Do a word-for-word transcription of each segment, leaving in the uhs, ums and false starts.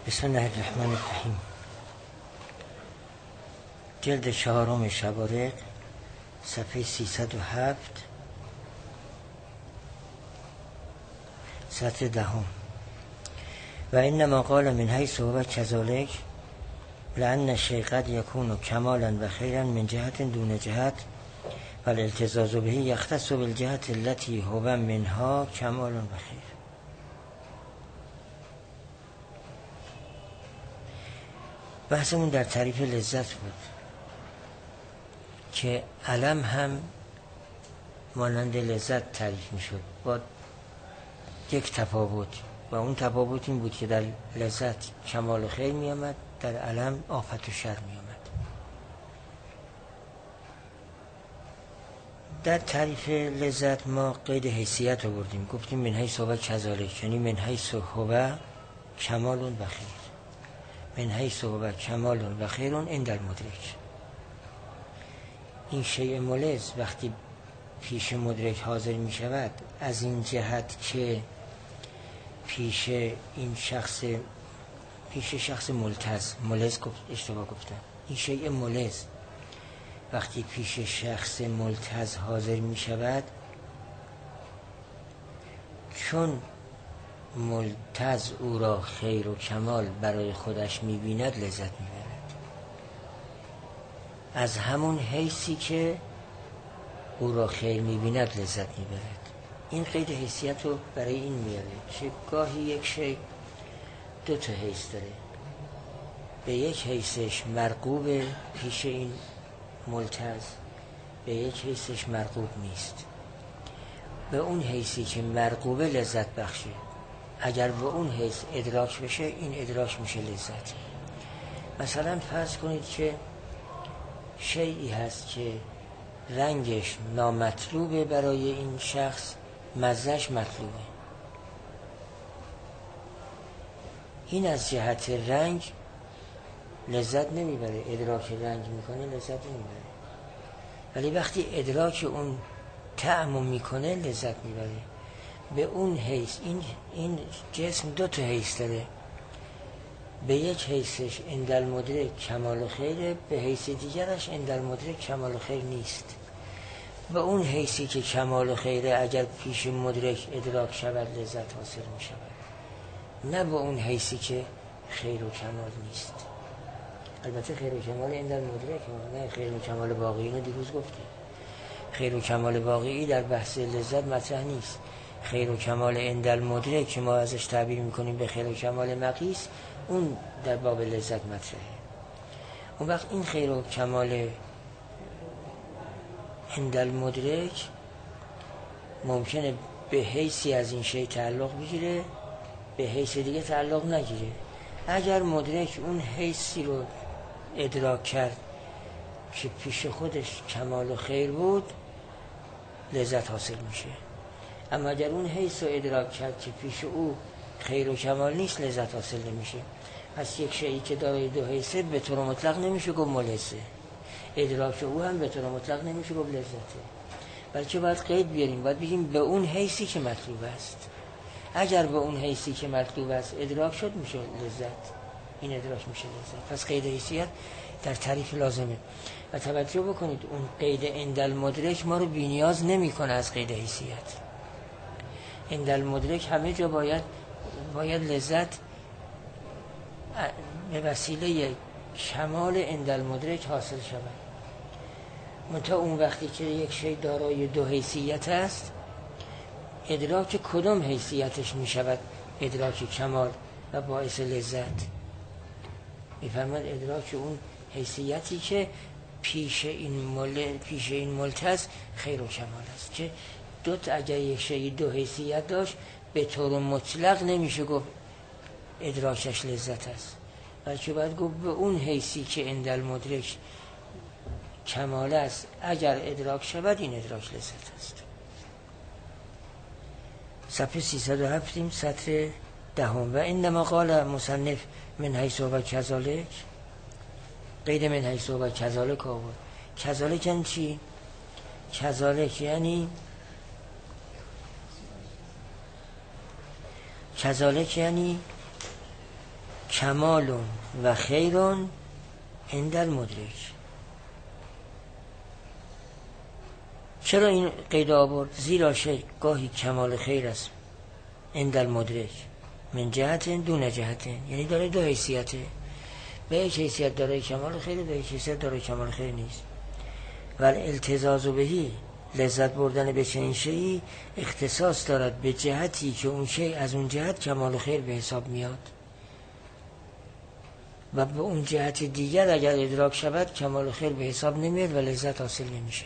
بسم الله الرحمن الرحیم. جلد چهارم شبارق، صفحه سیصد و هفت، سطر دهم. و انما قال من حیث هو کذالک لأن الشیء قد یکون کمالا و خیرا من جهت دون جهت و الالتزاز به یختص بالجهت التي هو منها کمال و خیر. بحثمون در تعریف لذت بود که علم هم مانند لذت تعریف می شد با یک تفاوت، و اون تفاوت این بود که در لذت کمال و خیر می آمد، در علم آفت و شر می آمد. در تعریف لذت ما قید حیثیت رو بردیم، گفتیم من حیث هو کذالک، یعنی من حیث هو کمال و خیر، من حیث هو کمال و خیر عند المدرک. این شیء ملز وقتی پیش مدرک حاضر می شود، از این جهت که پیش این شخص پیش شخص ملتز ملز اشتباه گفتم این شیء ملز وقتی پیش شخص ملتز حاضر می شود، چون ملتز او را خیر و کمال برای خودش می بیند لذت می برد، از همون حیثی که او را خیر می بیند لذت می برد. این قید حیثیت رو برای این میاره که گاهی یک شی دو تا حیث داره، به یک حیثش مرغوب پیش این ملتز، به یک حیثش مرغوب نیست. به اون حیثی که مرغوبه لذت بخشه، اگر به اون حیث ادراک بشه، این ادراک میشه لذت. مثلا فرض کنید که شیئی هست که رنگش نامطلوبه برای این شخص، مزهش مطلوبه. این از جهت رنگ لذت نمیبره، ادراک رنگ میکنه لذت نمیبره، ولی وقتی ادراک اون طعمو میکنه لذت میبره. به اون حیث این این جسم دو تا حیث داره، به یک حیثش عند المدرک کمال و خیره، به حیث دیگرش عند المدرک کمال و خیر نیست. به اون حیثی که کمال و خیره اگر پیش مدرک ادراک شود لذت حاصل می شود، نه به اون حیثی که خیر و کمال نیست. البته خیر و کمال عند المدرک، نه خیر و کمال باقی. اینو دیروز گفتیم، خیر و کمال باقی در بحث لذت مطرح نیست. خیر و کمال عند المدرک که ما ازش تعبیر میکنیم به خیر و کمال مقیس، اون در باب لذت مطرحه. اون وقت این خیر و کمال عند المدرک ممکنه به حیثی از این شی تعلق بگیره، به حیث دیگه تعلق نگیره. اگر مدرک اون حیثی رو ادراک کرد که پیش خودش کمال و خیر بود، لذت حاصل میشه. اما اگر اون حیث رو ادراک کرد که پیش او خیر و کمال نیست، لذت حاصل نمیشه. پس یک شیئی که دارای دو حیثه به طور مطلق نمیشه گفت ملزه، ادراک او هم به طور مطلق نمیشه گفت لذته، بلکه باید قید بیاریم، باید بگیم به اون حیثی که مطلوب است. اگر به اون حیثی که مطلوب است ادراک شد، میشه لذت، این ادراک میشه لذت. پس قید حیثیت در تعریف لازمه. و توجه بکنید اون قید عند المدرک ما رو بی‌نیاز نمیکنه از قید حیثیت. عند المدرک همه جا باید باید لذت به وسیله کمال عند المدرک حاصل شود. منتها اون وقتی که یک شی دارای دو حیثیت است، ادراک کدام حیثیتش می شود ادراک کمال و باعث لذت؟ میفرماید ادراک اون حیثیتی که پیش این مل پیش این ملتز خیر و کمال است. که دو تا اگر یک شی دو حیثیت داشت، به طور مطلق نمیشه گفت ادراکش لذت است، بلکه باید گفت به اون حیثی که عند المدرک کمال است، اگر ادراک شود این ادراک لذت است. صفحه سیصد و هفت، سطر دهم. و انما قال مصنف من حیث هو کذالک، قید من حیث هو کذالک آورد. کذالک یعنی چی؟ کذالک یعنی کذالک یعنی کمال و خیر عند المدرک. چرا این قید آورد؟ زیرا شی گاهی کمال خیر است عند المدرک من جهت دون جهت، یعنی داره دو حیثیته، به یک حیثیت داره کمال خیر، به یک حیثیت داره کمال خیر نیست. و التزاز بهی، لذت بردن به چنین شیئی اختصاص دارد به جهتی که اون شی از اون جهت کمال خیر به حساب میاد و به اون جهت دیگر اگر ادراک شود کمال خیر به حساب نمیاد و لذت حاصل نمیشه.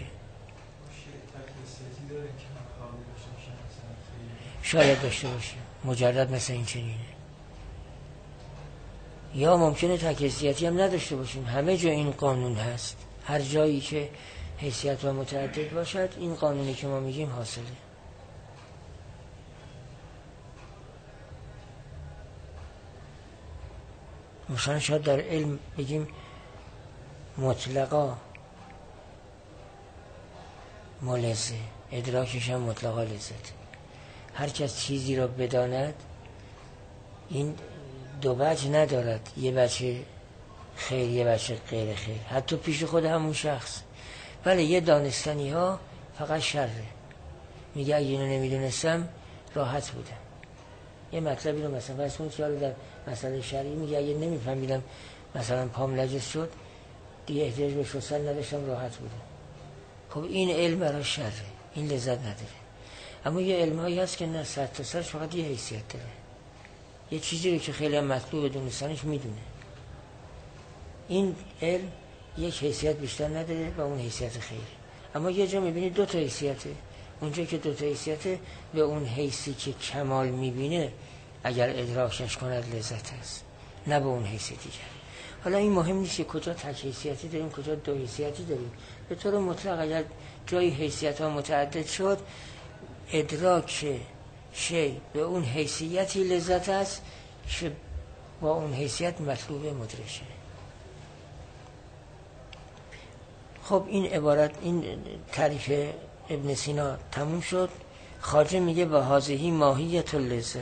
شاید داشته باشه، مجرد مثل این چنینه. یا ممکنه تک حیثیتی هم نداشته باشیم، همه جا این قانون هست، هر جایی که حیثیت و متعدد باشد این قانونی که ما میگیم حاصله. مثلا شاید در علم بگیم مطلقا ملزه، ادراکش هم مطلقا لذت. هر کس چیزی را بداند این دو وجه ندارد، یه بچه خیر یه بچه غیر خیر، حتی پیش خود همون شخص. ولی یه دانستنی ها فقط شره، میگه اگه اینو نمیدونستم راحت بودم. یه مطلبی رو مثلا فرض کنید که در مسئله شرعی میگه اگه نمیفهمیدم مثلا پام نجس شد دیگه احتیاج به شستن نداشتم راحت بودم. خب این علم برای شره، این لذت نداره. اما یه علمایی هست که نه، سر تا سرش فقط یه حیثیت داره، یه چیزی رو که خیلی هم مطلوب دونستنش میدونه. این علم یک حیثیت بیشتر نداره و اون حیثیت خیره. اما یه جا میبینی دو تا حیثیته، اونجا که دو تا حیثیته به اون حیثی که کمال میبینه اگر ادراکش کند لذت هست، نه به اون حیثی دیگر. حالا این مهم نیست که کجا تک حیثیتی داریم کجا دو حیثیتی داریم. به طور مطلق اگر جای حیثیت ها متعدد شد ادراک شی به اون حیثیتی لذت است که با اون حیثیت مطلوب مدرشه. خب این عبارت، این تعریف ابن سینا تموم شد. خواجه میگه با هذه ماهیت اللذه،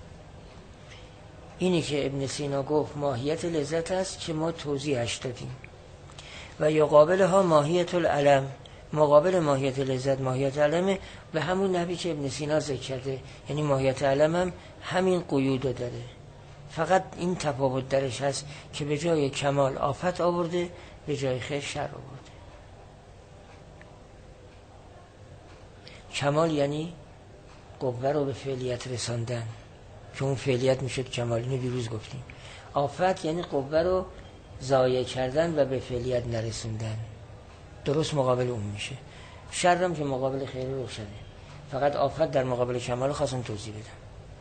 اینی که ابن سینا گفت ماهیت لذت است که ما توضیحش دادیم. و یقابل ها ماهیت العلم، مقابل ماهیت لذت ماهیت علمه، به همون نحوی که ابن سینا ذکر کرده. یعنی ماهیت علم هم همین قیود داره، فقط این تفاوت درش هست که به جای کمال آفت آورده، به جای خیر شر آورده. کمال یعنی قوه رو به فعلیت رساندن که اون فعلیت میشد کمال، اینو دیروز گفتیم. آفت یعنی قوه رو ضایع کردن و به فعلیت نرسوندن، درست مقابل اون میشه. شرم که مقابل خیر روشنه، فقط آفت در مقابل کمال خواستم توضیح بدم.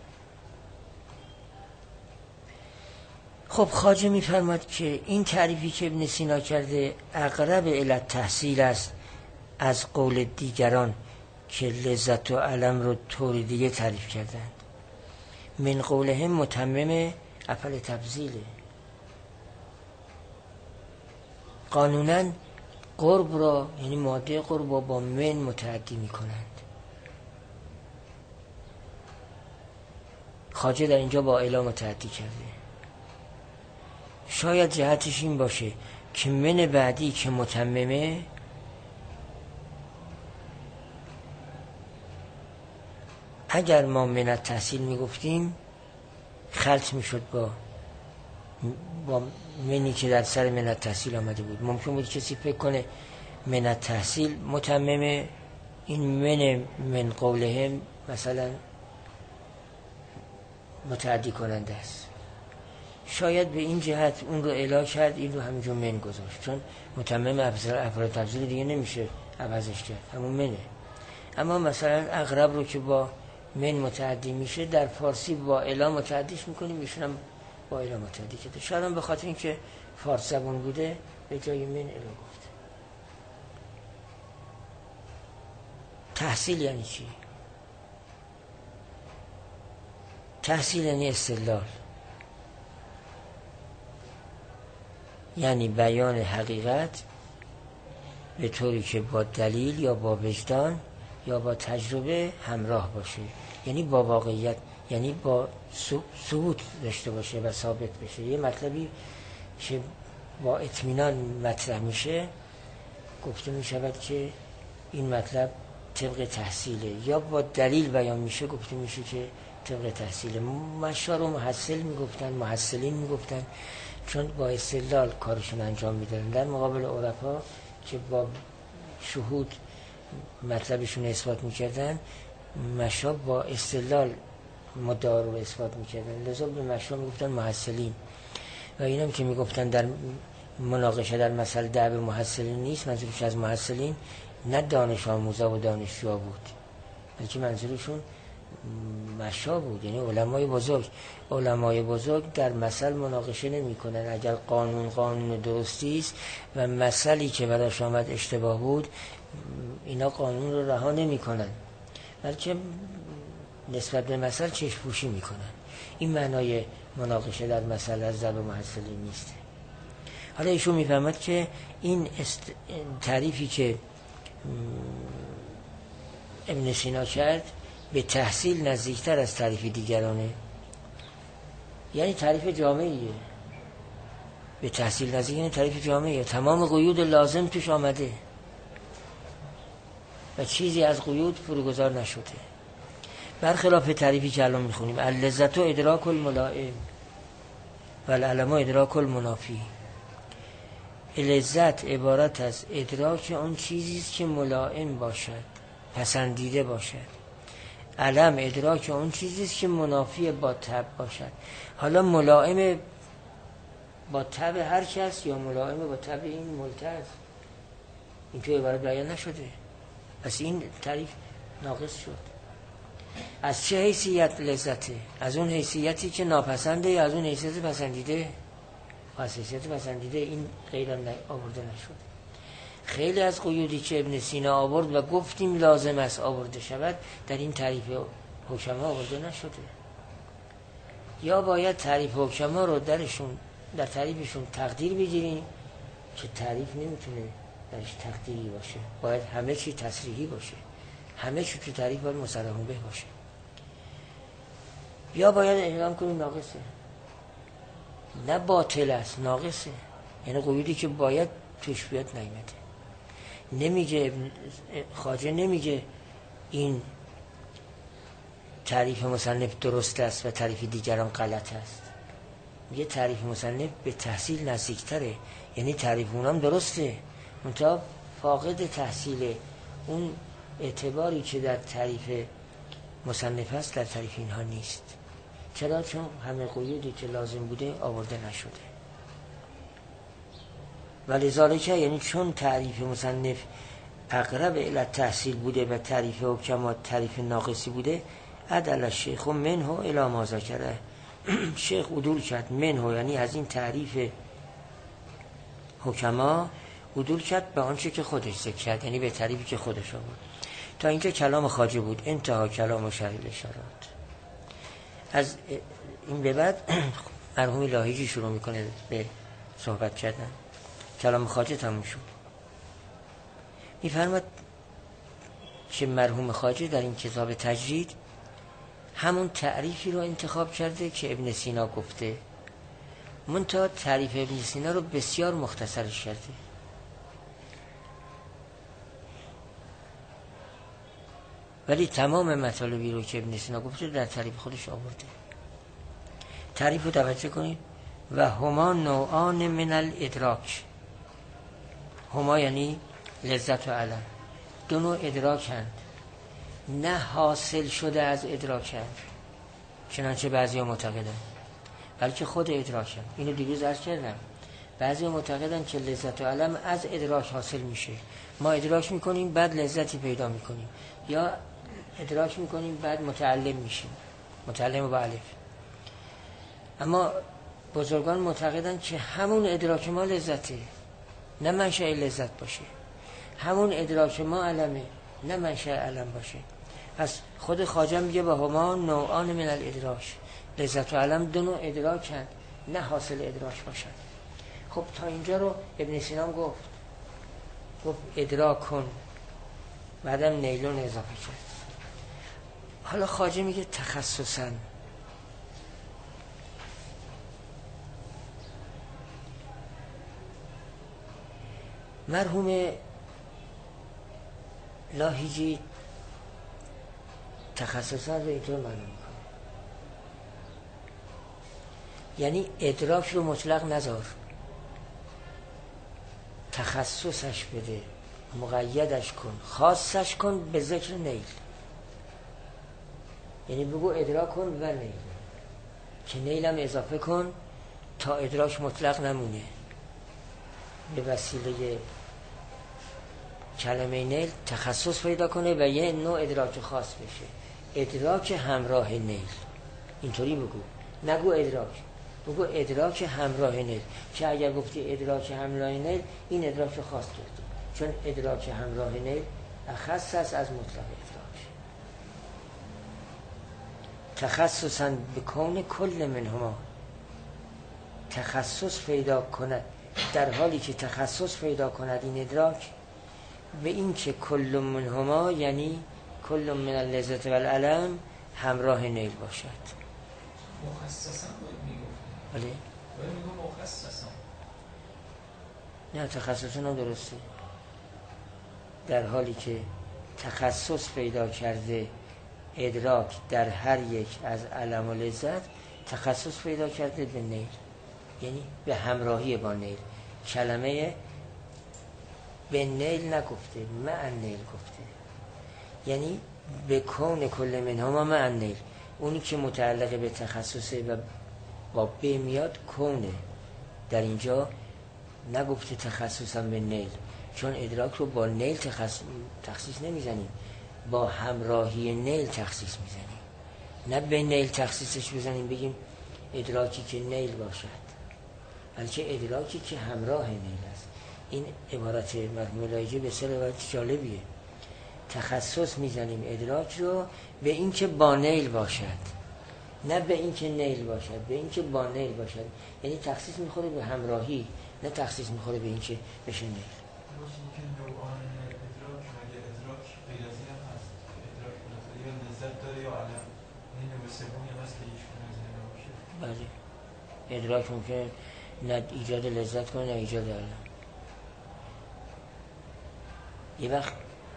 خب خواجه میفرماد که این تعریفی که ابن سینا کرده اقرب الی تحصیل است از قول دیگران که لذت و علم رو طور دیگه تعریف کردند. من قولهم متمم افعل تفضیله. قانونا قرب را یعنی ماده قرب را با من متعدی می کنند. خواجه در اینجا با اله متعدی کرده. شاید جهتش این باشه که من بعدی که متممه اگر ما منت تحصیل می گفتیم خلط می شد با با منی که در سر منت تحصیل آمده بود. ممکن بود کسی فکر کنه منت تحصیل متممه، این من من قولهم مثلا متعدی کننده است. شاید به این جهت اون رو اله کرد، این رو همینجور من گذاشت، چون متمم افعال تفضیل دیگه نمیشه عوضش کرد، همون منه. اما مثلا اغرب رو که با من متعدی میشه در فارسی با اله متعدیش میکنیم، میشون هم با اله متعدی کرده. شاید هم به خاطر اینکه فارس زبان بوده به جای من اله گفت. تحصیل یعنی چی؟ تحصیل یعنی استدلال، یعنی بیان حقیقت به طوری که با دلیل یا با وجدان یا با تجربه همراه باشه، یعنی با واقعیت. یعنی با ثبوت داشته باشه و ثابت بشه. یه مطلبی که با اطمینان مطرح میشه گفته میشود که این مطلب طبق تحصیله، یا با دلیل بیان میشه گفته میشه که طبق تحصیله. مشا رو محصل میگفتن، محصلین میگفتن، چون با استدلال کارشون انجام میدادن، در مقابل عرفا که با شهود مطلبشون اثبات میکردن، مشا با استدلال مدعا رو اثبات میکردن، لذا به مشا میگفتن محصلین. و اینم که میگفتن در مناقشه در مسئله دعو محصلین نیست، منظورش از محصلین نه دانش آموزا و دانشجوها بود، بلکه منظورشون مشا بود، یعنی علمای بزرگ. علمای بزرگ در مسئله مناقشه نمی کنن. اگر قانون قانون درستی است و مسئله که براش آمد اشتباه بود، اینا قانون رو رها نمی کنن، بلکه نسبت به مسئله چشم پوشی می کنن. این معنای مناقشه در مسئله از ضرب محصلین نیست. حالا ایشون میفهمد که این است... تعریفی که ابن سینا کرد به تحصیل نزدیکتر از تعریف دیگرانه، یعنی تعریف جامعیه. به تحصیل نزدیک یعنی تعریف جامعیه، تمام قیود لازم توش آمده و چیزی از قیود فروگذار نشده، برخلاف تعریفی که الان میخونیم اللذت و ادراک الملائم و العلم ادراک المنافی. لذت عبارت از ادراک اون چیزی است که ملائم باشد، پسندیده باشد. علم ادراک اون چیزی است که منافی با طبع باشد. حالا ملائم با طبع هر کس یا ملائم با طبع این ملتز، این تو عبارت بیان نشده، پس این تعریف ناقص شد. از چه حیثیت لذته؟ از اون حیثیتی که ناپسنده یا از اون حیثیت پسندیده؟ از حیثیت پسندیده. این غیر آورده نشد. خیلی از قیودی که ابن سینا آورد و گفتیم لازم است آورده شود، در این تعریف حکما آورده نشده. یا باید تعریف حکما رو درشون در تعریفشون تقدیر بگیریم که تعریف نمیتونه درش تقدیری باشه، باید همه چی تصریحی باشه، همه چی تو تعریف باید مسلم به باشه. یا باید اعلام کنیم ناقصه، نه باطل است، ناقصه، یعنی قیودی که باید توش بیاد نیامده. نمیگه خواجه نمیگه این تعریف مصنف درست است و تعریف دیگران غلط است، میگه تعریف مصنف به تحصیل نزدیکتره، یعنی تعریف اونام درسته منتها فاقد تحصیل اون اعتباری که در تعریف مصنف است در تعریف اینها نیست. چرا؟ چون همه قیودی که لازم بوده آورده نشده. ولذالک یعنی چون تعریف مصنف اقرب الی تحصیل بوده و تعریف حکما تعریف ناقصی بوده، عدل الشیخ منه الی ما ذکره، شیخ عدول کرد منه، یعنی از این تعریف حکما عدول کرد به آنچه که خودش ذکر کرد، یعنی به تعریفی که خودش آورد. تا اینجا کلام خواجه بود، انتها کلام و شرح الاشارات. از این به بعد مرحوم لاهیجی شروع میکنه به صحبت کردن. کلام خواجه تموم شد. میفرماد که مرحوم خواجه در این کتاب تجرید همون تعریفی رو انتخاب کرده که ابن سینا گفته، منتها تعریف ابن سینا رو بسیار مختصرش کرده. ولی تمام مطالبی رو که ابن سینا گفته در تعریف خودش آورده. تعریف رو توجه کنید. و هما نوعان من الادراک. هما یعنی لذت و علم، دو نوع ادراکند، نه حاصل شده از ادراکند چنانچه بعضی ها معتقدن، بلکه خود ادراکند. اینو دیروز عرض کردم. بعضی ها معتقدن که لذت و علم از ادراک حاصل میشه، ما ادراک میکنیم بعد لذتی پیدا میکنیم، یا ادراک میکنیم بعد متعلم میشیم، متعلم با الف. اما بزرگان معتقدن که همون ادراک ما لذته، نه منشأ لذت باشه، همون ادراک ما علمه، نه منشأ علم باشه. پس خود خواجه میگه با هما نوعان من الادراک، لذت و علم دو نوع ادراکند، نه حاصل ادراک باشند. خب تا اینجا رو ابن سینا گفت گفت ادراک کن، بعدم نیلون اضافه کرد. حالا خواجه میگه تخصصاً مرحوم لاهیجی تخصصا رو اینطور معلوم میکنه، یعنی ادراک رو مطلق نذار، تخصصش بده، مقیدش کن، خاصش کن به ذکر نیل. یعنی بگو ادراک کن و نیل، که نیلم اضافه کن تا ادراک مطلق نمونه. به وسیله کلمه نیل تخصص پیدا کنه و یه نوع ادراک خاص بشه، ادراک همراه نیل. اینطوری بگو، نگو ادراک، بگو ادراک همراه نیل. که اگر گفتی ادراک همراه نیل، این ادراک خاص گرفتی، چون ادراک همراه نیل اخص است از مطلق ادراک. تخصصاً بکون کل منهما، تخصص پیدا کند، در حالی که تخصص پیدا کند این ادراک به این که کل منهما، یعنی کل من اللذت و العلم همراه نیل باشد. مخصصاً باید میگفت. بله؟ باید میگفت مخصصاً. نه، تخصصاً هم درسته. در حالی که تخصص پیدا کرده ادراک در هر یک از علم و لذت، تخصص پیدا کرده به نیل، یعنی به همراهی با نیل. کلمه به نیل نگفته، مع نیل گفته، یعنی به کون کل منهما مع نیل. اونی که متعلق به تخصصه و با به میاد کونه، در اینجا نگفته تخصصا به نیل، چون ادراک رو با نیل تخص... تخصیص نمیزنیم، با همراهی نیل تخصیص میزنیم. نه به نیل تخصیصش بزنیم بگیم ادراکی که نیل باشد، بلکه ادراکی که همراه نیل است. این عبارت مرحوم لاهیجی به سر عبارت جالبیه. تخصص میزنیم ادراک رو به این که با نیل باشد، نه به این که نیل باشد، به این که با نیل باشد. یعنی تخصیص میخوره به همراهی، نه تخصیص میخوره به این که بشه نیل. بله، ادراک ممکنه نه ایجاد لذت کنه نه ایجاد علم. یه وقت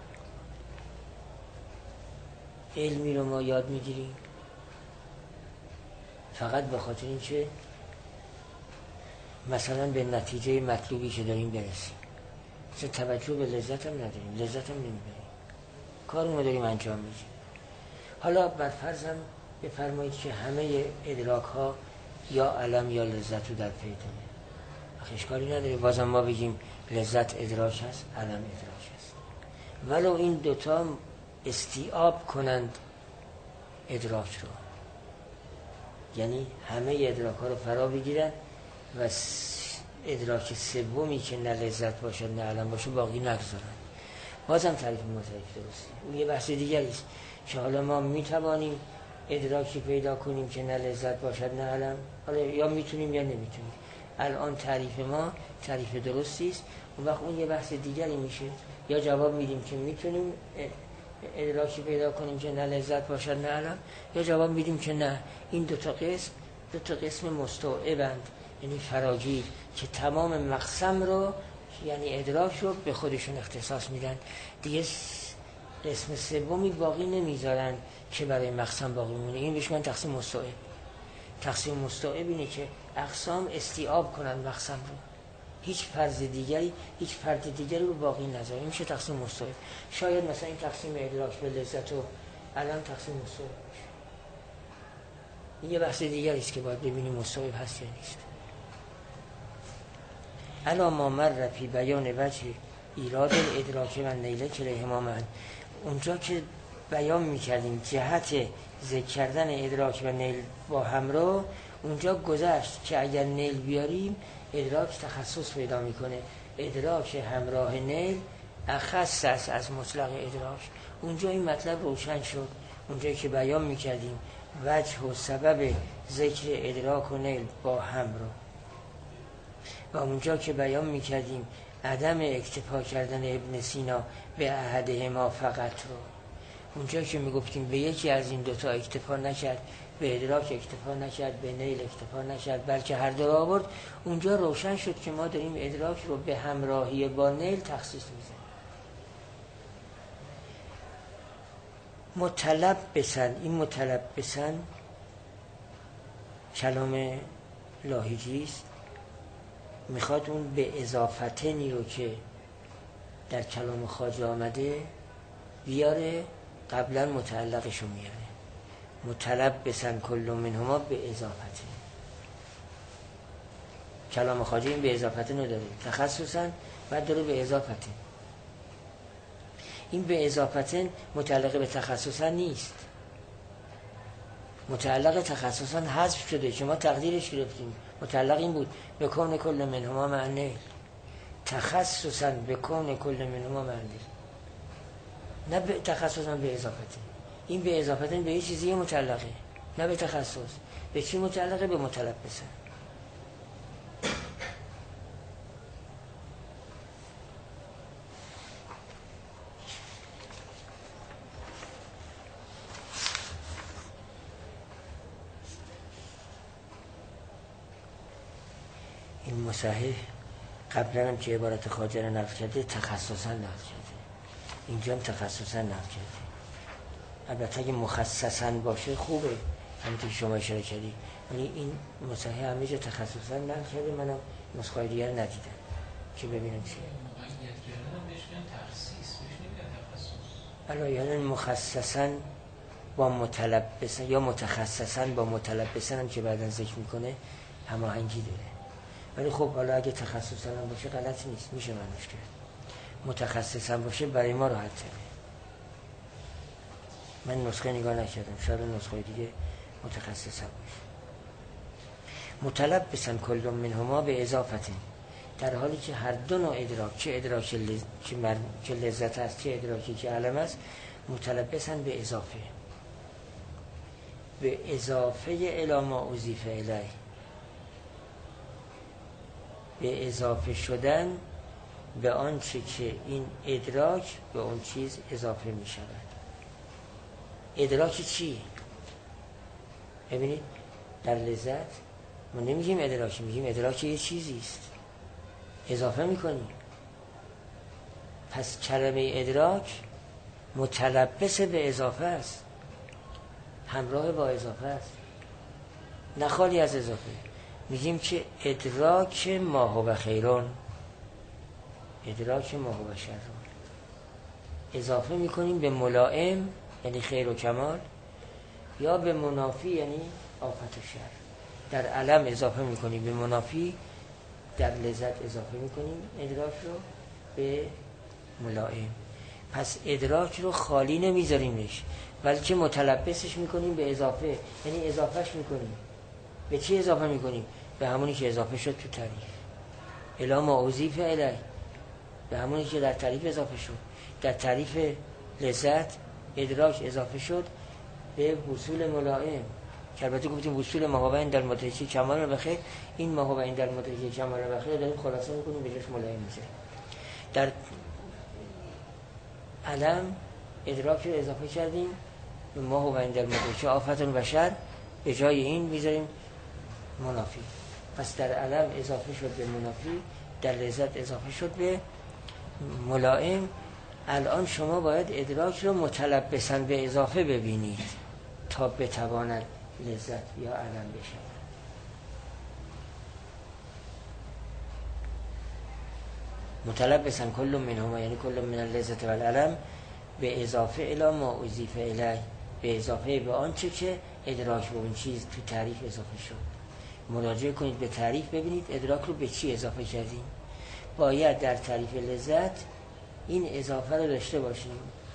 علمی رو ما یاد میگیریم فقط به خاطر این که مثلا به نتیجه مطلوبی که داریم برسیم، مثلا توجه به لذت هم نداریم، لذت هم نمیبریم، کارمون رو داریم انجام میدیم. حالا بر فرضم بفرمایید که همه ادراک ها یا علم یا لذت رو در پی داره، اشکالی نداره بازم ما بگیم لذت ادراک هست، علم ادراک هست، ولو این دوتا استیعاب کنند ادراک رو، یعنی همه ادراک ها رو فرا بگیرن و ادراک سومی که نه لذت باشد نه علم باشه باقی نگذارن، بازم تعریف ما تعریف درستی. اون یه بحث دیگری است که حالا ما میتوانیم ادراکی پیدا کنیم که نه لذت باشد نه علم، حالا یا میتونیم یا نمیتونیم. الان تعریف ما تعریف درستی است. اون وقت اون یه بحث دیگری میشه، یا جواب میدیم که میتونیم ادراکی پیدا کنیم که نه لذت باشد نه علم، یا جواب میدیم که نه، این دو تا قسم دو تا قسم مستوعبند، یعنی فراگیر، که تمام مقسم رو یعنی ادراک رو به خودشون اختصاص میدن، دیگه قسم سومی باقی نمیذارن که برای مقسم باقی مونه. این بهش من تقسیم مستوعب. تقسیم مستوعب اینه که اقسام استیعاب کنن مقسم رو، هیچ فرض دیگری هیچ فرد دیگری رو باقی نذاره، میشه تقسیم مستوعب. شاید مثلا این تقسیم ادراک به لذت و علم تقسیم مستوعب باشه. این یه بحث دیگری است که باید ببینیم مستوعب هست یا نیست. الا ما مر فی بیان وجه ایراد الادراک و نیله کلیهما معا، اونجا که بیان میکردیم جهت ذکر کردن ادراک و نیل با هم رو، اونجا گذشت که اگر نیل بیاریم ادراک تخصص پیدا میکنه، ادراک همراه نیل اخص است از مطلق ادراک. اونجا این مطلب روشن شد، اونجایی که بیان میکردیم وجه و سبب ذکر ادراک و نیل با هم رو، و اونجا که بیان میکردیم عدم اکتفا کردن ابن سینا به احدهما فقط رو، اونجا که میگفتیم به یکی از این دوتا اکتفا نکرد به ادراک اکتفا نکرد، به نیل اکتفا نکرد، بلکه هر دو را آورد. اونجا روشن شد که ما داریم ادراک رو به همراهی با نیل تخصیص میزنیم. متلبسن، این متلبسن کلام لاهیجی است، میخواد اون به اضافتنی رو که در کلام خواجه آمده بیاره، قبلا متعلقشو میاره. متلبسن کل منهما به اضافته. کلام خواجه این به اضافته نداره، تخصصا بعد داره به اضافته. این به اضافته متعلق به تخصصا نیست، متعلق تخصصا حذف شده که ما تقدیرش گرفتیم. متعلق این بود به کون کل منهما معنی، تخصصا به کون کل منهما معنی، نه به تخصصا به اضافته. این به اضافته به یه چیزی متعلقه، نه به تخصص. به چی متعلقه؟ به متلبسه. این مصحح قبلا هم که عبارت خواجه را نقل کرده تخصصا نقل کرده، اینجا هم تخصصا نقل کرده. البته اگه مخصصا باشه خوبه، همونطور که شما اشاره کردی، ولی این مصحح همه جا تخصصا نقل کرده. منم نسخه دیگر ندیدم که ببینم چیه. مقید کردن بهش میگن تخصیص، بهش نمیگن تخصص. الان یعنی مخصصا با متلبسن یا متخصصا با متلبسن هم که بعداً ذکر میکنه هماهنگی داره. ولی خب حالا اگه تخصصا هم باشه غلط نیست، میشه معنیش کرد. متخصصا باشه برای ما راحت تره. من نسخه نگاه نکردم، شاید نسخه دیگه متخصصا باشه. متلبسن کل منهما به اضافته، در حالی که هر دو نوع ادراک، چه ادراک لز... که, مر... که لذت است، چه ادراکی که علم است، متلبسن به اضافه، به اضافه الی ما اضیف الیه، به اضافه شدن به آنچه که این ادراک به اون چیز اضافه می شود. ادراک چی؟ ببینید در لذت ما نمیگیم ادراک، میگیم ادراک یه چیزی است، اضافه میکنیم. پس کلمه ادراک متلبس به اضافه است، همراه با اضافه است، نه خالی از اضافه. میگیم که ادراک ما هو خیرون، ادراک ما هو شرون. اضافه میکنیم به ملائم یعنی خیر و کمال، یا به منافی یعنی آفت و شر. در علم اضافه میکنیم به منافی، در لذت اضافه میکنیم ادراک رو به ملائم. پس ادراک رو خالی نمیذاریمش، بلکه متلبسش میکنیم به اضافه، یعنی اضافهش میکنیم. به چی اضافه میکنیم؟ به همونی که اضافه شد تو تعریف، الی ما اضیف الیه، به همونی که در تعریف اضافه شد. در تعریف لذت ادراک اضافه شد به وصول ملائم، که البته گفتیم وصول ما هو عند المدرک کمال بخیر، این ما هو عند المدرک کمال بخیر داریم خلاصه میکنیم به جاش ملائم میذاریم. در علم ادراک رو اضافه کردیم به ما هو عند المدرک آفت و شر، به جای این میذاریم منافی. پس در علم اضافه شد به منافی، در لذت اضافه شد به ملائم. الان شما باید ادراک رو متلبسن به اضافه ببینید تا بتواند لذت یا علم بشود. متلبسن کل منهما یعنی کل من اللذت و العلم به اضافه الی ما اضیف الیه، به اضافه به آنچه که ادراک به اون چیز تو تعریف اضافه شد. مراجعه کنید به تعریف ببینید ادراک رو به چی اضافه کردیم. باید در تعریف لذت این اضافه رو داشته باشیم،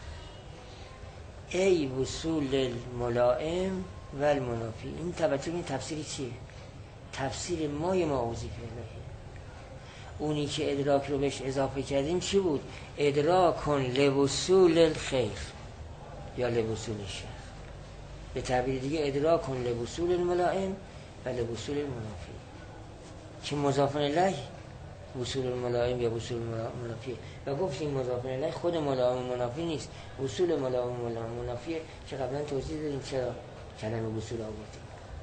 ای وصول الملائم و المنافی. این توجه این تفسیری چیه؟ تفسیر مای ما اضیف الیه. اونی که ادراک رو بهش اضافه کردیم چی بود؟ ادراکن لوصول الخیر یا لوصول الشر. به تعبیر دیگه ادراکن لوصول الملائم و لوصول المنافی، که مضاف الیه وصول الملائم یا وصول المنافی. و گفتیم مضاف الیه خود ملائم و منافی نیست، وصول ملائم و منافی که قبلا توضیح دادیم چرا کلمه وصول آوردیم.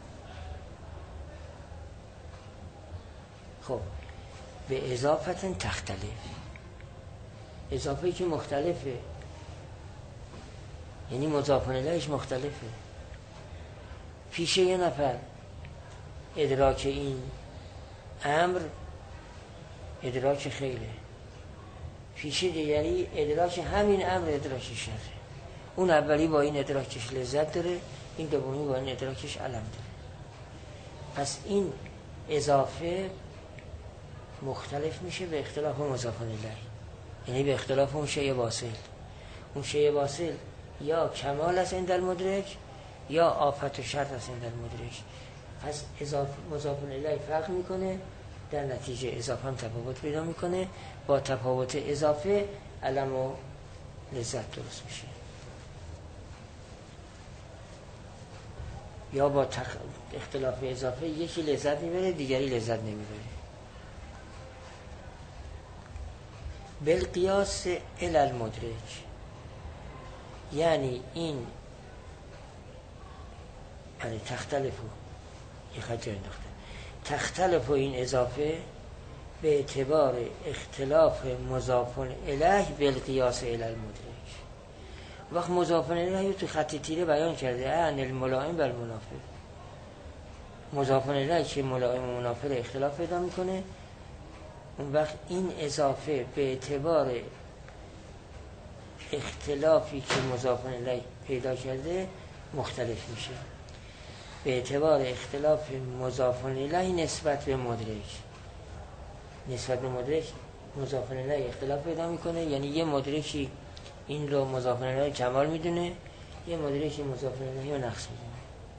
خب به اضافت تختلف، اضافه‌ای که مختلفه، یعنی مضاف الیهش مختلفه. پیش یه نفر ادراک این امر ادراک خیره، پیش دیگری ادراک همین امر ادراک شره. اون اولی با این ادراکش لذت داره، این دومی با این ادراکش علم داره. پس این اضافه مختلف میشه به اختلاف مضاف الیه، یعنی به اختلاف اون شیء واصل. اون شیء واصل یا کمال است عند المدرک یا آفت و شر است عند المدرک. پس اضافه مضاف الیه فرق میکنه، در نتیجه اضافه هم تفاوت پیدا میکنه. با تفاوت اضافه علم و لذت درست میشه، یا با تخ... اختلاف اضافه یکی لذت میبره دیگری لذت نمیبره. بالقیاس الی المدرک، یعنی این یعنی تختلفو یه خط جای انداخته، تختلفو این اضافه به اعتبار اختلاف مضاف الیه بالقیاس الی المدرک. وقت مضاف الیه تو خط تیره بیان کرده ان الملائم والمنافر، مضاف الیه که ملائم و منافر اختلاف پیدا میکنه، اون وقت این اضافه به اعتبار اختلافی که مضاف الیه پیدا کرده مختلف میشه. به اعتبار اختلاف مضاف الیه نسبت به مدرک، نسبت به مدرک مضاف الیه اختلاف پیدا میکنه، یعنی یه مدرکی این رو مضاف الیه کمال میدونه، یه مدرکی مضاف الیه رو نقص میدونه.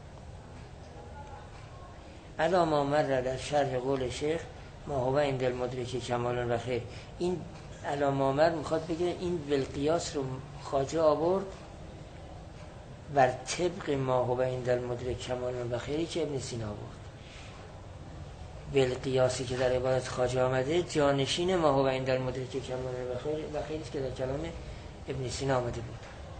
علا ما مر در شرح قول شیخ ما هو عند المدرک کمال و خیر. این علا ما مر میخواد بگه این بالقیاس رو خواجه آورد بر طبق ما هو عند المدرک کمال و خیری که ابن سینا آورد. بالقیاسی که در عبارت خواجه آمده جانشین ما هو عند المدرک کمال و خیر و خیری که در کلام ابن سینا آمده بود.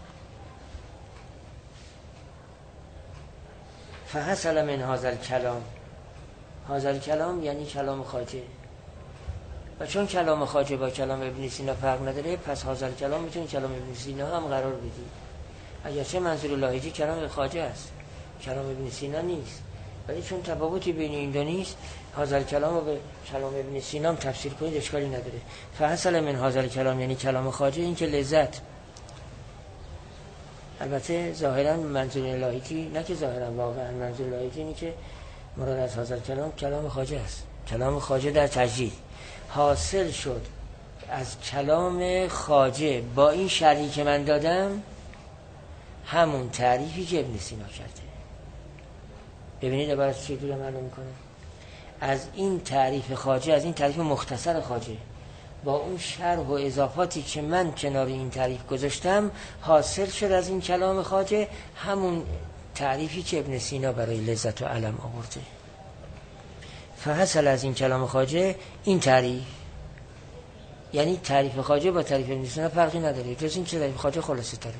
فحصل من هذا الکلام، هذا الکلام یعنی کلام خواجه، و چون کلام خواجه با کلام ابن سینا فرق نداره پس هذا الکلام میتونه کلام ابن سینا هم قرار بدی. اگرچه منظور لاهیجی کلام خواجه است، کلام ابن سینا نیست، ولی چون تفاوتی بین این دو نیست هذا الکلام رو به کلام ابن سینا هم تفسیر کنید اشکالی نداره. فحصل من هذا الکلام یعنی کلام خواجه، این که لذت، البته ظاهرا منظور لاهیجی نه که ظاهرا واقعا منظور لاهیجی اینه که مراد از هذا الکلام کلام خواجه است. کلام خواجه در تجدید حاصل شد از کلام خواجه با این شرحی که من دادم همون تعریفی که ابن سینا کرده. ببینید عبارت چجوری معلوم میکنه. از این تعریف خواجه، از این تعریف مختصر خواجه با اون شرح و اضافاتی که من کنار این تعریف گذاشتم حاصل شد از این کلام خواجه همون تعریفی که ابن سینا برای لذت و علم آورده. فحصل از این کلام خواجه این تعریف، یعنی تعریف خواجه با تعریف ابن سینا فرقی نداره، جز این که تعریف خواجه خلاصه تره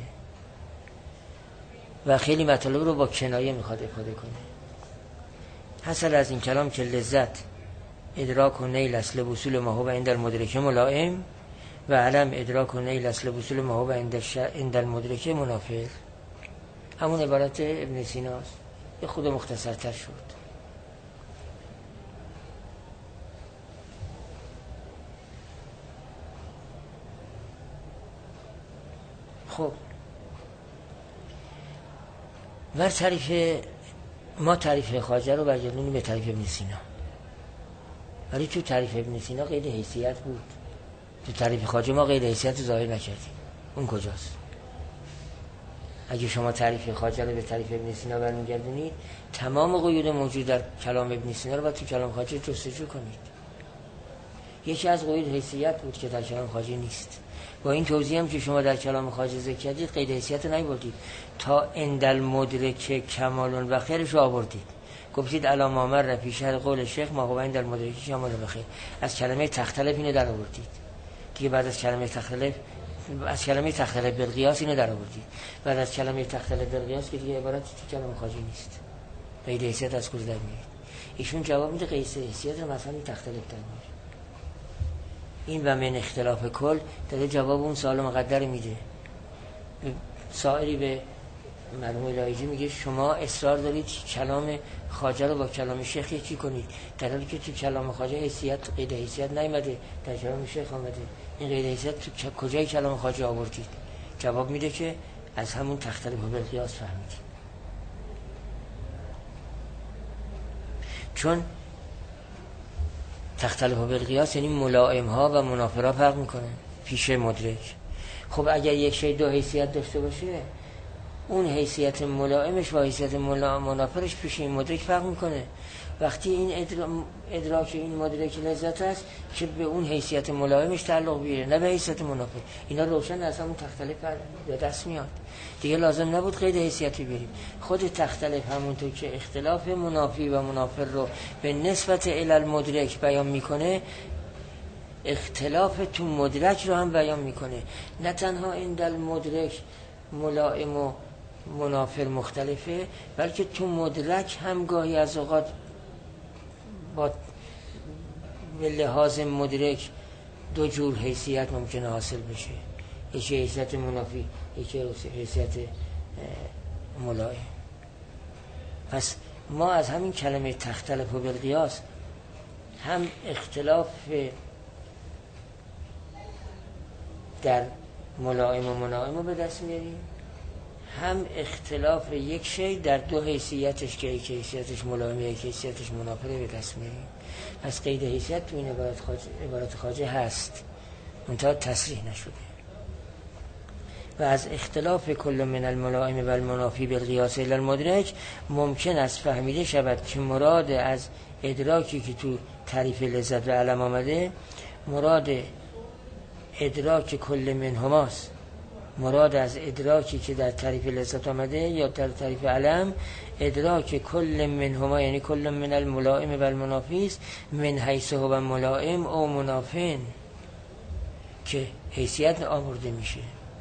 و خیلی مطالب رو با کنایه میخواد افاده کنه. حاصل از این کلام که لذت ادراک و نیل اصل وصول ما هو عند المدرک ملائم و علم ادراک و نیل اصل وصول ما هو عند المدرک منافر. همون عبارت ابن سیناست، یه خود مختصرتر شد. خب ور تعریف ما تعریف خواجه رو برگردونیم به تعریف ابن سینا، ولی تو تعریف ابن سینا قید حیثیت بود، تو تعریف خواجه ما قید حیثیت رو ظاهر نکردیم. اون کجاست؟ اگه شما تعریف خواجه رو به تعریف ابن سینا برمیگردونید تمام قیود موجود در کلام ابن سینا رو باید تو کلام خواجه جستجو کنید. یکی از قیود حیثیت بود که در کلام خواجه نیست. با این توضیح هم که شما در کلام خواجه ذکر کردید قید حیثیت رو نیاوردید، تا عند المدرک کمال و خیرش رو آوردید. گفتید علی ما مر فی شرح قول شیخ ما هو عند المدرک کمال و خیر. از کلمه تختلف اینو در آوردید دیگه. بعد از کلمه تختلف از کلمه تختل بالقیاس اینو در آوردید. بعد از کلمه تختل بالقیاس که دیگه عبارت تو کلمه خواجه نیست. قید حیثیت از کجا در میاد؟ ایشون جواب میده قید حیثیت رو مثلا تختل در میاد. این و من اختلاف کل داره جواب اون سوال مقدر میده. سائری به مرحوم لایجی میگه شما اصرار دارید کلام خواجه رو با کلام شیخ یکی کنید، در حالی که تو کلام خواجه حیثیت قید حیثیت نیامده، در کلام شیخ آمده. این قید حیثیت تو کجای کلام خواجه آوردید؟ جواب میده که از همون تختل بالقیاس فهمیدید. چون تختل بالقیاس یعنی ملائم ها و منافرها فرق میکنه پیش مدرک. خب اگر یک شی دو حیثیت داشته باشه، اون حیثیت ملائمش و حیثیت منافرش پیش این مدرک فرق میکنه. وقتی این ادراک این مدرک لذت است که به اون حیثیت ملائمش تعلق بیاره، نه به حیثیت منافر. اینا روشن از همون تختلف به دست میاد دیگه. لازم نبود قید حیثیتی بریم. خود تختلف همونطور که اختلاف منافی و منافر رو به نسبت علل مدرک بیان میکنه، اختلاف تو مدرک رو هم بیان میکنه. نه تنها این دل مدرک ملائم و منافر مختلفه، بلکه تو مدرک هم گاهی از اوقات با به لحاظ مدرک دو جور حیثیت ممکنه حاصل بشه، یکی حیثیت منافی، یکی حیثیت ملائم. پس ما از همین کلمه تختلف بالقیاس هم اختلاف در ملائم و منائم رو به دست میاریم، هم اختلاف یک شی در دو حیثیتش که یک حیثیتش ملائمه یک حیثیتش منافره به دست میاریم. پس قید حیثیت تو این عبارت خواجه, عبارت خواجه هست، منتها تصریح نشده. و از اختلاف کل من الملائم و المنافی بالقیاس الی المدرک ممکن است فهمیده شود که مراد از ادراکی که تو تعریف لذت و علم آمده، مراد ادراک کل منهماست. مراد از ادراکی که در تعریف لذت آمده یا در تعریف علم، ادراک کل منهما یعنی کل من الملائم و المنافی است، من حیث هو ملائم او منافین، که حیثیت آورده میشه.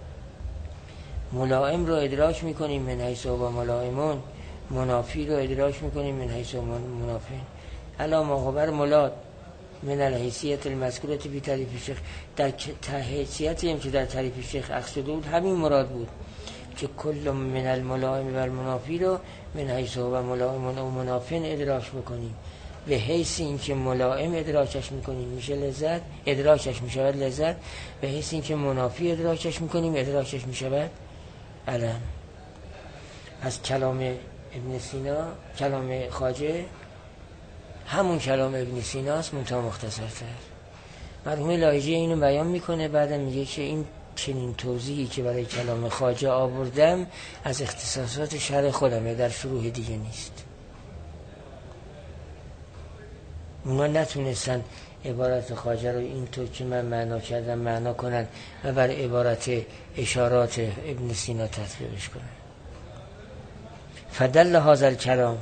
ملائم رو ادراک میکنیم من حیث هو ملائمون، منافی رو ادراک میکنیم من حیث هو منافین. الا ما خبر ملاد من الحیثیت المذکورة فی تعریف شیخ، در حیثیتی هم که در تعریف شیخ اخذ بود همین مراد بود که کل من الملائم و المنافی رو من حیث هو ملائم و منافین ادراک بکنیم. به حیث این که ملائم ادراکش میکنیم میشه لذت، ادراکش میشود لذت. به حیث این که منافی ادراکش میکنیم ادراکش میشود علم. از کلام ابن سینا، کلام خواجه همون کلام ابن سیناست منتها مختصرتر. مرحوم لاهیجی اینو بیان میکنه، بعدم میگه که این چنین توضیحی که برای کلام خواجه آوردم از اختصاصات شرع خودمه، در شروح دیگه نیست. اونا نتونستن عبارت خواجه رو اینطور که من معنا کردم معنا کنن و بر عبارت اشارات ابن سینا تطبیقش کنن. فدل هذا الکلام،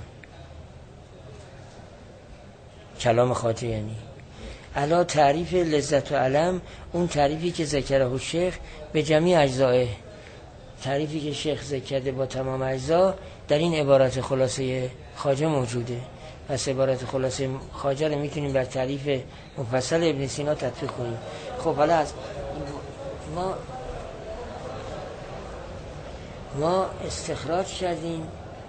کلام خواجه یعنی علا تعریف لذت و علم، اون تعریفی که ذکره شیخ به جمعی اجزائه، تعریفی که شیخ ذکرده با تمام اجزا در این عبارت خلاصه خواجه موجوده. پس عبارت خلاصه خواجه رو میتونیم بر تعریف مفصل ابن سینا تطبیق کنیم. خب حالا از ما ما استخراج کردیم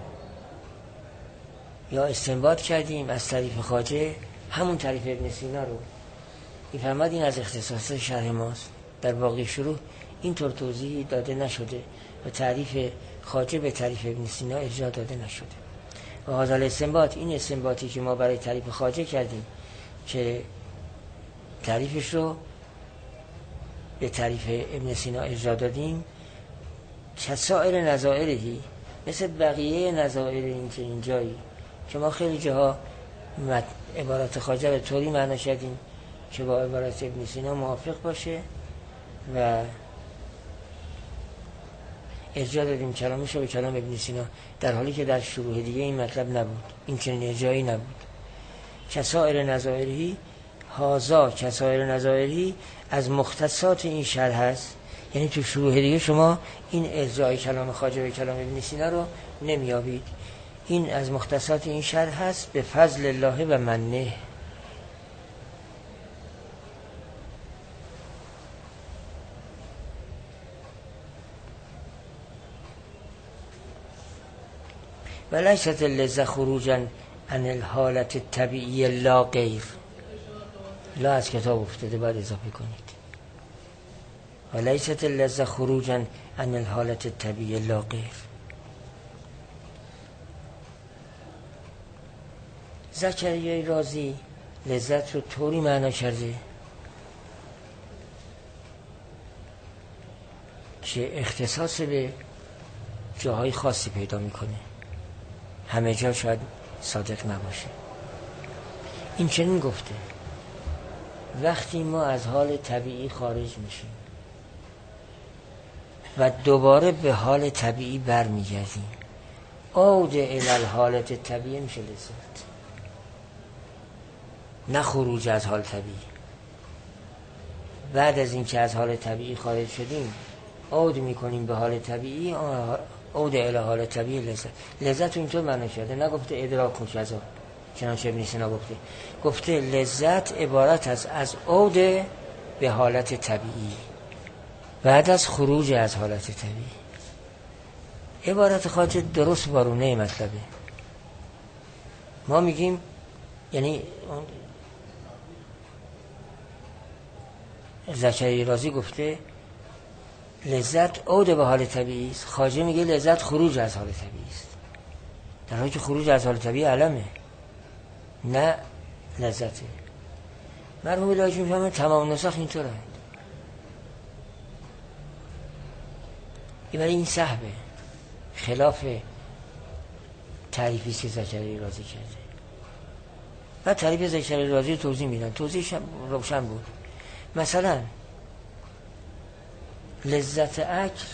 یا استنباط کردیم از تعریف خواجه همون تعریف ابن سینا رو. میفرماد این از اختصاص شرح ماست، در باقی شروح اینطور توضیحی داده نشده و تعریف خواجه به تعریف ابن سینا ارجاع داده نشده. و هذا الاستنباط، این استنباطی که ما برای تعریف خواجه کردیم که تعریفش رو به تعریف ابن سینا ارجاع دادیم، کسائر نظائری، مثل بقیه نظائر این که اینجایی که ما خیلی جاها عبارت خواجه رو طوری معنا کردیم که با عبارت ابن سینا موافق باشه و ارجاع دادیم کلامش رو به کلام ابن سینا، در حالی که در شروع دیگه این مطلب نبود، این چنین ارجاعی نبود. کسائر نظائری، هازا کسائر نظائری از مختصات این شرح هست، یعنی تو شروع دیگه شما این ارجاع کلام خواجه به کلام ابن سینا رو نمیابید. این از مختصات این شرح هست به فضل الله و منه. و لیست اللذة خروجا عن الحالت الطبیعی لا غیر. لا از کتاب افتاده، باید اضافه کنید. و لیست اللذة خروجا عن الحالت الطبیعی لا غیر. زکریای رازی لذت رو طوری معنا کرده که اختصاص به جاهای خاصی پیدا میکنه، همه جا شاید صادق نباشه. این چنین گفته وقتی ما از حال طبیعی خارج میشیم و دوباره به حال طبیعی برمیگردیم، عود الی الحالت طبیعی میشه لذت، نه خروج از حال طبیعی. بعد از اینکه از حال طبیعی خارج شدیم عود میکنیم به حال طبیعی، عود الی حال طبیعی لذت. لذت اینطور معنی شده، نگفته ادراک مجزا چنانچه ابن سینا گفته، گفته لذت عبارت است از عود به حالت طبیعی بعد از خروج از حالت طبیعی. عبارت خواجه درست بارونه مطلبه. ما میگیم یعنی زکریای رازی گفته لذت عود به حال طبیعی است، خواجه میگه لذت خروج از حال طبیعی است، در حالی که خروج از حال طبیعی علمه نه لذته. مرحوم الهی میفهمه تمام نسخ اینطوره. این برای این صحبه خلاف تعریفی که زکریای رازی کرده. و تعریف زکریای رازی توضیح میدن، توضیحش روشن بود. مثلا لذت اکل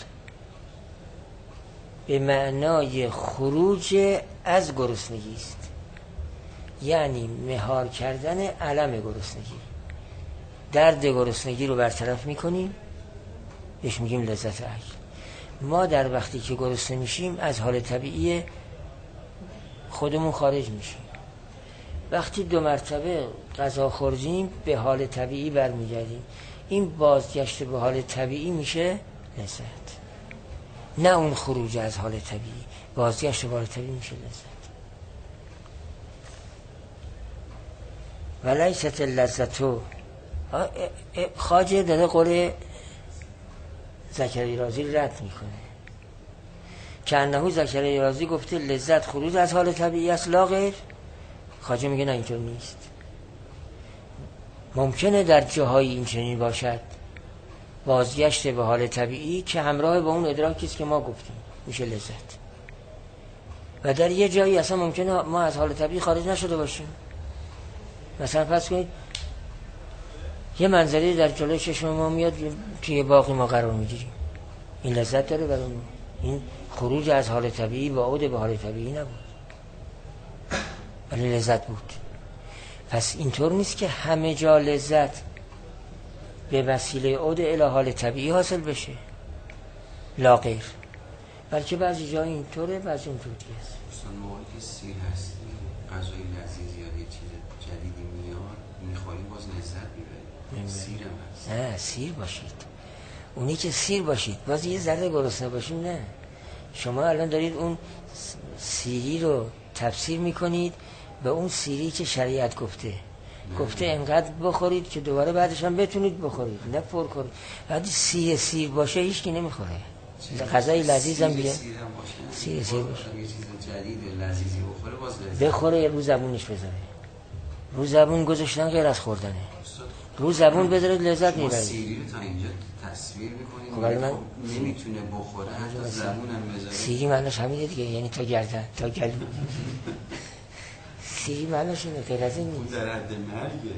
به معنای خروج از گرسنگی است، یعنی مهار کردن الم گرسنگی، درد گرسنگی رو برطرف میکنیم، بهش میگیم لذت اکل. ما در وقتی که گرسنه میشیم از حال طبیعی خودمون خارج میشیم، وقتی دو مرتبه غذا خوردیم به حال طبیعی برمیگردیم. این بازگشت به حال طبیعی میشه لذت، نه اون خروج از حال طبیعی. بازگشت به حال طبیعی میشه لذت. و لیست اللذتو، خواجه داده قول زکریای رازی رد میکنه که انهو زکریای رازی گفته لذت خروج از حال طبیعی است لا غیر. خواجه میگه نه اینطور نیست. ممکنه در جاهای این چنین باشد بازگشت به حال طبیعی که همراه با اون ادراکی است که ما گفتیم میشه لذت، و در یه جایی اصلا ممکنه ما از حال طبیعی خارج نشده باشیم. مثلا فرض کنید یه منظری در جلوی چشم ما میاد، توی باغی ما قرار میگیریم، این لذت داره برای ما. این خروج از حال طبیعی و عود به حال طبیعی نبود، ولی لذت بود. پس اینطور نیست که همه جا لذت به وسیله عود الی حال طبیعی حاصل بشه لا غیر، بلکه بعضی جا اینطوره بعضی اونطوری است. مثلا موقعی که سیر هستی غذای لذیذ یا یه چیز جدیدی میاد میخوریم باز لذت میبریم. سیر هم هست. نه سیر باشید، اونی که سیر باشید باز یه ذره گرسنه باشیم. نه، شما الان دارید اون سیری رو تفسیر میکنید به اون سیری که شریعت گفته نه. گفته انقدر بخورید که دوباره بعدش هم بتونید بخورید، نه پر کنید. بعد سی سیر باشه هیچ کی نمیخوره. غذای لذیذ هم بیاره سیر سیر باشه، یه چیز جدید لذیذی بخوره باز لذت بخوره، رو زبونش بذاره. رو زبون گذاشتن غیر از خوردنه. رو زبون بذاره لذت میبره. سیری رو تا اینجا تصویر میکنیم خب ولی من نمیتونه بخوره، حتی زبونم بذاره. سیری معنیش همینه دیگه، یعنی تا گردن تا گلو. سیری معنیش اینه، غیر از این نیست. در حد مرگه.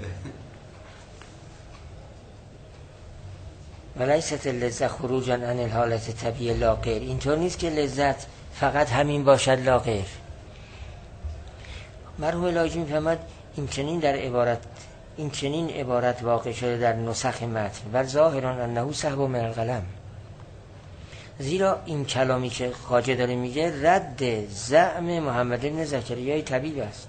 ولیست لذت خروجا عن الحالت طبیعی لا غیر. اینطور نیست که لذت فقط همین باشد لا غیر. مرحوم الهی میفهمد این چنین در عبارت این چنین عبارت واقع شده در نسخ متن و ظاهرا انه سحب من القلم. زیرا این کلامی که خواجه داره میگه رد زعم محمد بن زکریای طبیب است.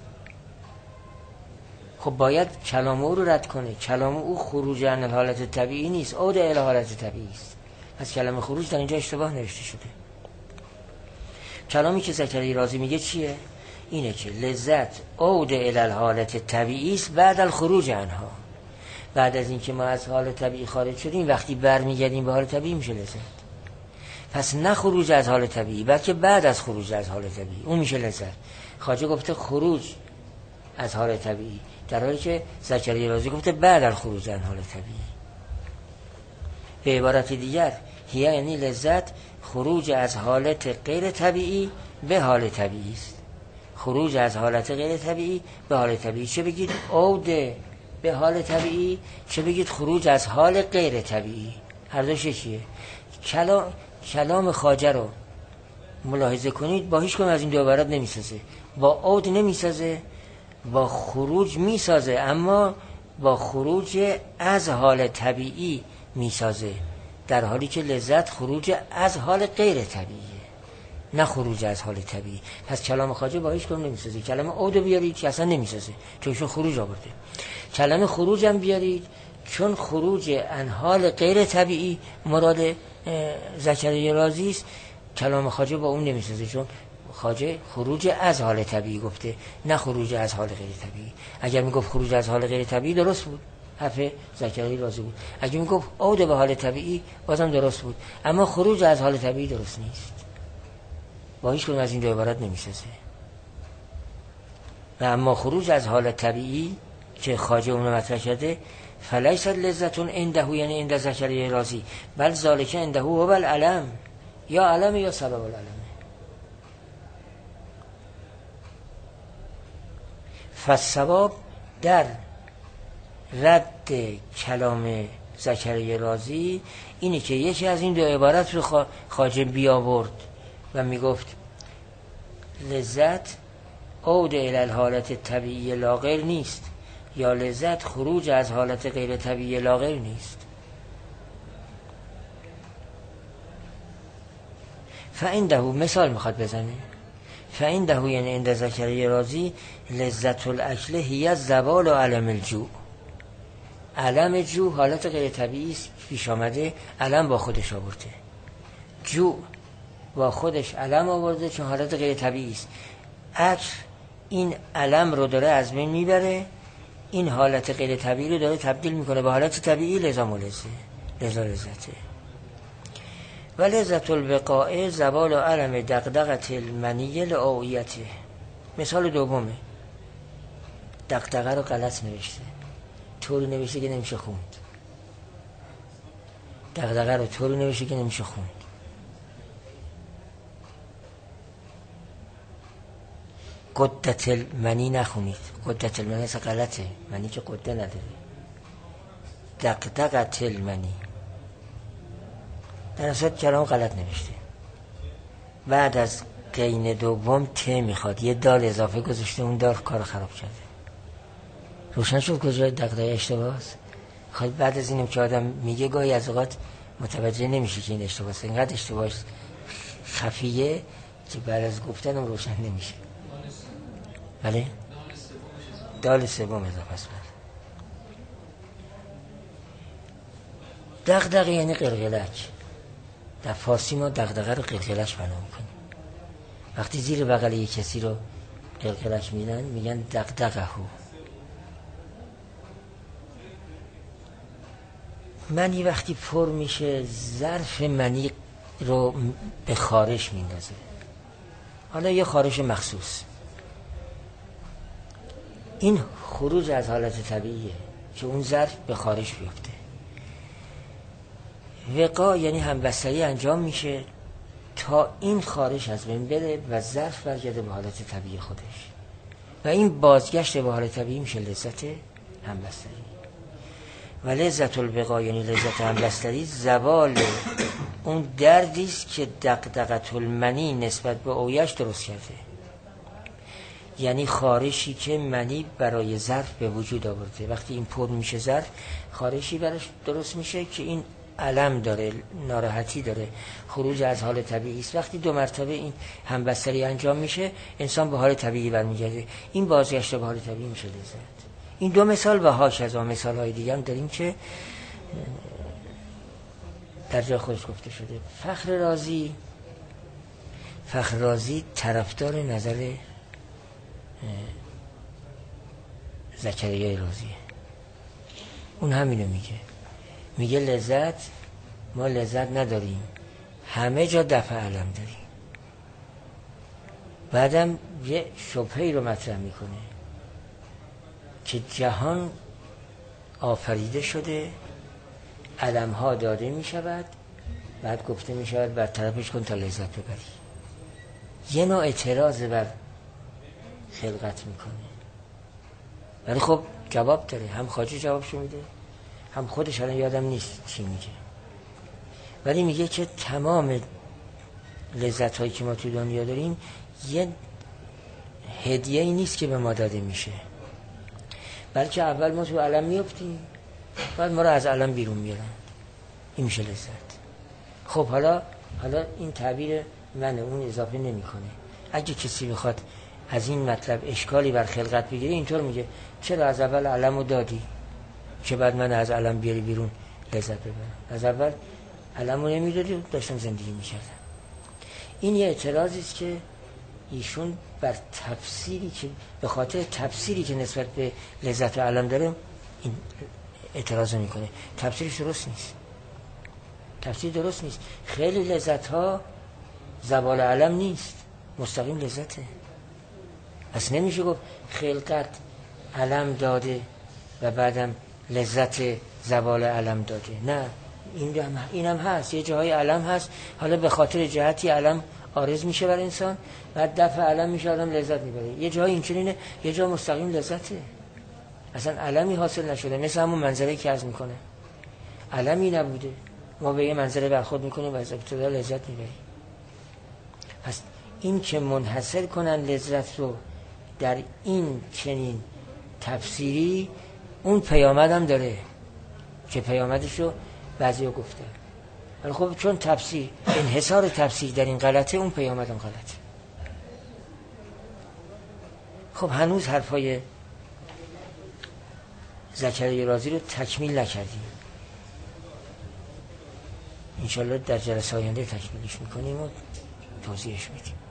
خب باید کلام او رو رد کنه. کلام او خروج عن حالت طبیعی نیست، عود الی حالت طبیعی است. پس کلمه خروج در اینجا اشتباه نوشته شده. کلامی که زکریا رازی میگه چیه؟ اینه که لذت عود الی حالت طبیعی است بعد الخروج عنها. بعد از اینکه ما از حالت طبیعی خارج شدیم وقتی برمیگردیم به حالت طبیعی میشه لذت. پس نه خروج از حالت طبیعی بلکه بعد از خروج از حالت طبیعی اون میشه لذت. خواجه گفته خروج از حالت طبیعی در حالی که زکریا رازی گفته بعد از خروج از حالت طبیعی. به عبارت دیگر هی یعنی لذت خروج از حالت غیر طبیعی به حالت طبیعی است. خروج از حالت غیر طبیعی به حالت طبیعی. چه بگید عود به حالت طبیعی، چه بگید خروج از حال غیر طبیعی. هر دوش چیه؟ کلام کلام خواجه رو ملاحظه کنید با هیچ کدوم از این دو عبارت نمیسازه. با عود نمیسازه، با خروج میسازه، اما با خروج از حال طبیعی میسازه، در حالی که لذت خروج از حال غیر طبیعیه نه خروج از حال طبیعی. پس کلام خواجه با هیچ کدوم نمیسازه. کلمه عود بیارید که اصلا نمیسازه چون خروج آورده. کلمه خروج هم بیارید چون خروج عن حال غیر طبیعی مراد زکریا رازی است. کلام خواجه با اون نمیسازه چون خواجه خروج از حال طبیعی گفته نه خروج از حال غیر طبیعی. اگر میگفت خروج از حال غیر طبیعی درست بود، حرف زکریا رازی بود. اگر میگفت عود به حال طبیعی بازم درست بود، اما خروج از حال طبیعی درست نیست. با هیچ کدوم از این دو عبارت نمیسازه. و اما خروج از حال طبیعی که خواجه اون رو مطرح کرده فلیس لذتون عنده، یعنی عند زکریا رازی، بل ذالک عنده و بل علم، یا علم یا سبب العلم. فالصواب در رد کلام زکریا رازی اینه که یکی از این دو عبارت رو خواجه بیاورد و میگفت لذت عود الی الحالت طبیعی لا غیر نیست، یا لذت خروج از حالت غیر طبیعی لا غیر نیست. فعنده، مثال میخواد بزنه، فعنده یعنی عند زکریا رازی لذت الاکل هی زوال و علم الجوع. علم جوع حالت غیر طبیعی پیش آمده، علم با خودش آورده. جوع با خودش علم آورده چون حالت غیر طبیعی است. اکل این علم رو داره از بین میبره، این حالت غیر طبیعی رو داره تبدیل میکنه به حالت طبیعی، لذا ملزه، لذا لذته. و لذت الوقاء زوال علم دغدغه المنی لآویته. مثال دومه، دغدغه رو غلط نوشته، طوری نوشته که نمیشه خوند. دغدغه رو طوری نوشته که نمیشه خوند. قدت المنی نخونید، قدت المنی اصلا غلطه، منی که قده نداره. دغدغه المنی در اصلا کلام غلط نوشته. بعد از قین دوم ت میخواد، یه دال اضافه گذاشته، اون دال کار خراب کرده. روشن شد کجای دغدغه اشتباه است. خب بعد از اینم که آدم میگه گاهی از اوقات متوجه نمیشه که این اشتباه است، اینقدر اشتباه خفیه که بعد از گفتنم روشن نمیشه. بله؟ دال سوم اضافه است. دغدغه یعنی قلقلک. در فارسی ما دغدغه رو قلقلک بنا میکنیم. وقتی زیر بغل یک کسی رو قلقلک میدن میگن دغدغه. منی وقتی پر میشه ظرف منی رو به خارش میندازه. حالا یه خارش مخصوص، این خروج از حالت طبیعیه که اون ظرف به خارش بیفته. وقا یعنی همبستری انجام میشه تا این خارش از بین بره و ظرف برگرده به حالت طبیعی خودش، و این بازگشت به حالت طبیعی میشه لذت همبستری. و لذت البقا یعنی لذت همبستری زوال اون دردی است که دغدغه المنی نسبت به اویش درست کرده، یعنی خارشی که منی برای ظرف به وجود آورده. وقتی این پر میشه ظرف، خارشی براش درست میشه که این الم داره، ناراحتی داره، خروج از حال طبیعی است. وقتی دو مرتبه این همبستری انجام میشه انسان به حال طبیعی برمیگرده. این بازگشت به حال طبیعی میشه لذت. این دو مثال و هاکذا مثال های دیگه هم داریم که در جای خودش گفته شده. فخر رازی فخر رازی طرفدار نظر زکریای رازیه. اون همینو میگه، میگه لذت، ما لذت نداریم، همه جا دفع علم داریم. بعدم یه شبهه‌ای رو مطرح میکنه که جهان آفریده شده، علم ها داده میشود، بعد گفته میشود بر طرفش کن تا لذت ببری. یه نوع اعتراض بر خلقت میکنه، ولی خب جواب داره. هم خواجه جوابشو میده، هم خودش الان یادم نیست چی میگه، ولی میگه که تمام لذت هایی که ما تو دنیا داریم یه هدیه ای نیست که به ما داده میشه، بلکه اول ما تو علم میافتیم، بعد ما رو از علم بیرون میارن. این میشه لذت. خب حالا حالا این تعبیر منه، اون اضافه نمیکنه. اگه کسی بخواد از این مطلب اشکالی بر خلقت بگیره اینطور میگه چرا از اول علمو دادی که بعد من از علم بیاری بیرون لذت ببرم؟ از اول علمو نمیدادی داشتم زندگی میکردم. این یه اعتراضی است که ایشون بر تفسیری که به خاطر تفسیری که نسبت به لذت علم داره این اعتراض میکنه. تفسیرش درست نیست. تفسیر درست نیست. خیلی لذت ها زوال علم نیست، مستقیم لذته. پس نمیشه گفت خلقت علم داده و بعدم لذت زوال علم داده. نه، این هم اینم هست، یه جاهای علم هست، حالا به خاطر جهتی علم عارض میشه بر انسان، بعد دفع علم میشه آدم لذت میبره. یه جای اینچنینه، یه جا مستقیم لذته، اصلا علمی حاصل نشده. مثل همون منظره که عرض میکنه، علمی نبوده، ما به یه منظره برخورد میکنیم و از ابتدا لذت میبریم. پس این که منحصر کنن لذت رو در این چنین تفسیری، اون پیامد هم داره که پیامدش رو بعضی ها گفتن، ولی خب چون تفسیر انحصار تفسیر در این غلطه، اون پیامد هم غلطه. خب هنوز حرفای زکریای رازی رو تکمیل نکردیم، انشالله در جلسه آینده تکمیلش میکنیم و توضیحش میدیم.